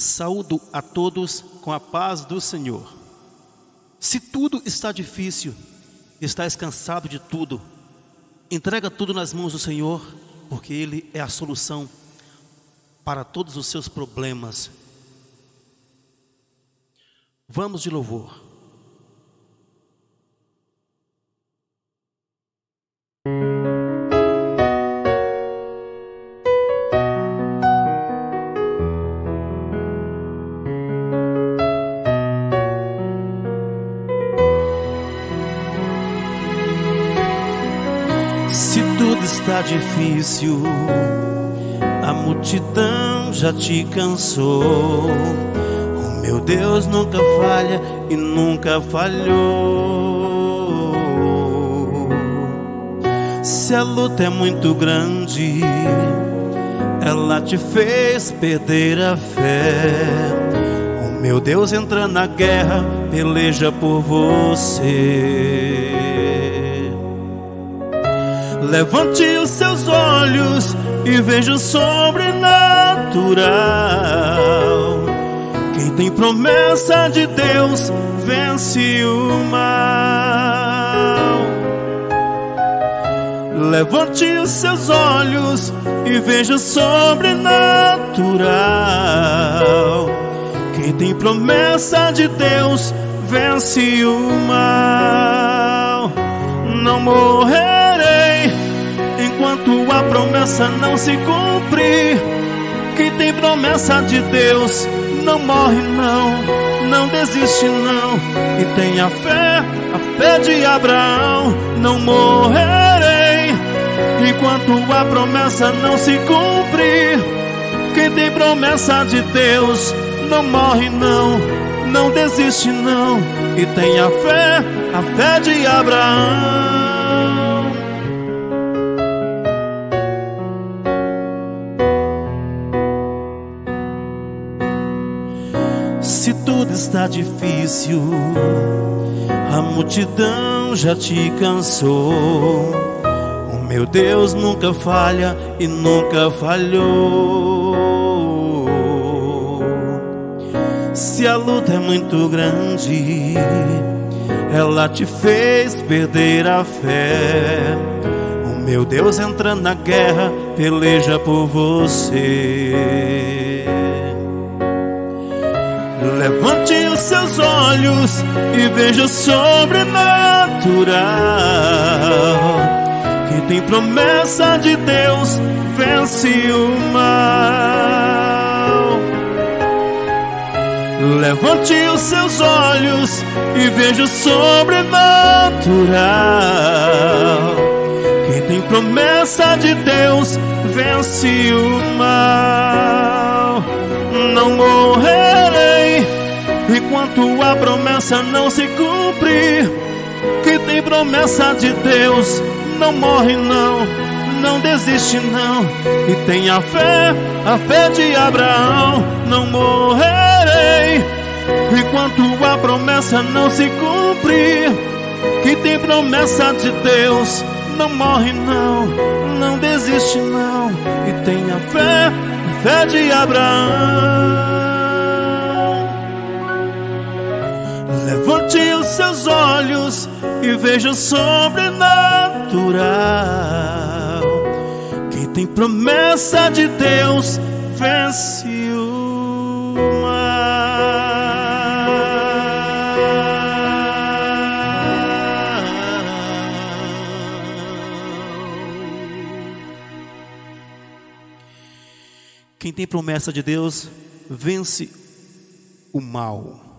Saúdo a todos com a paz do Senhor. Se tudo está difícil, estás cansado de tudo, entrega tudo nas mãos do Senhor, porque Ele é a solução para todos os seus problemas. Vamos de louvor. Se tudo está difícil, a multidão já te cansou. O meu Deus nunca falha e nunca falhou. Se a luta é muito grande, ela te fez perder a fé. O meu Deus entra na guerra, peleja por você. Levante os seus olhos e veja o sobrenatural. Quem tem promessa de Deus vence o mal. Levante os seus olhos e veja o sobrenatural. Quem tem promessa de Deus vence o mal. Não morrerei enquanto a promessa não se cumprir. Quem tem promessa de Deus não morre não, não desiste não. E tem a fé de Abraão. Não morrerei enquanto a promessa não se cumprir. Quem tem promessa de Deus não morre não, não desiste não. E tem a fé de Abraão. Se tudo está difícil, a multidão já te cansou. O meu Deus nunca falha e nunca falhou. Se a luta é muito grande, ela te fez perder a fé. O meu Deus entra na guerra, peleja por você. Levante os seus olhos e veja o sobrenatural. Quem tem promessa de Deus vence o mal. Levante os seus olhos e veja o sobrenatural. Quem tem promessa de Deus vence o mal. Não morrerei enquanto a promessa não se cumprir. Quem tem promessa de Deus não morre não, não desiste não. E tem a fé de Abraão. Não morrerei enquanto a promessa não se cumprir. Quem tem promessa de Deus não morre não, não desiste não. E tem a fé de Abraão. Levante os seus olhos e veja o sobrenatural. Quem tem promessa de Deus vence o mal. Quem tem promessa de Deus vence o mal.